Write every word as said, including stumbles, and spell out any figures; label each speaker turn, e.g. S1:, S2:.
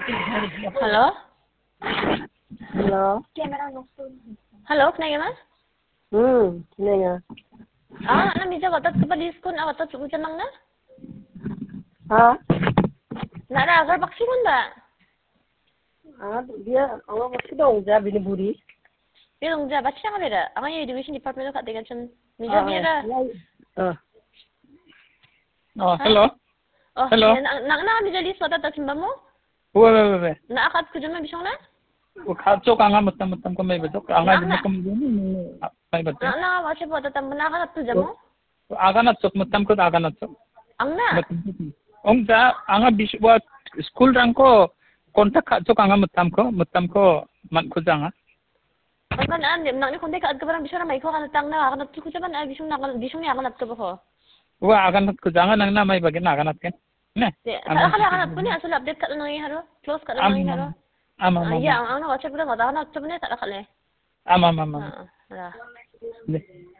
S1: Halo?
S2: Halo.
S1: Halo, kenapa?
S2: Hmm, kenapa?
S1: Ah, na medyo watat ka pa diskon, ah, watat sugutan lang na?
S2: Ha?
S1: Naragar baksikon ba?
S2: Ah, dia Allah masih dong ja bini buri.
S1: Bilong ja, ba't siya ka nila? Ang yung education department ka, tingnan siya. Medyo bira.
S2: Ah.
S3: Oh, hello.
S1: Oh,
S3: Hello.
S1: na na na medyo lis watat at simba mo?
S3: Uwe, uwe, uwe.
S1: Naakat ko dyan bisong na?
S3: Kacok anga mutam-mutam ko may badok. Anga
S1: Na-
S3: di mo ko may badok.
S1: Na na wasit watat ang nakakat ko dyan mo?
S3: Aga na sok mutam ko aga na sok.
S1: Ang na?
S3: Om ja anga biswa school rang ko kontak kacok anga mutam ko mutam ko man ko janga.
S1: Ang kanaan, nang ni kundi kaad ka parang bisong na may ko kanatang na, kanat ko dyan ah, bisong na, bisong niya kanat ka ba ko?
S3: Uwe aga na ko janga nang na may bagin aga na ken. Ne.
S1: Sa akala kanat ko niya, sul update ka lang ng iharo? Close ka lang ng iharo?
S3: Ama ama.
S1: Iya, ang ano, WhatsApp lang, wala kanat ko niya, tak akala eh.
S3: Ama ama ama.
S1: Ah, wala.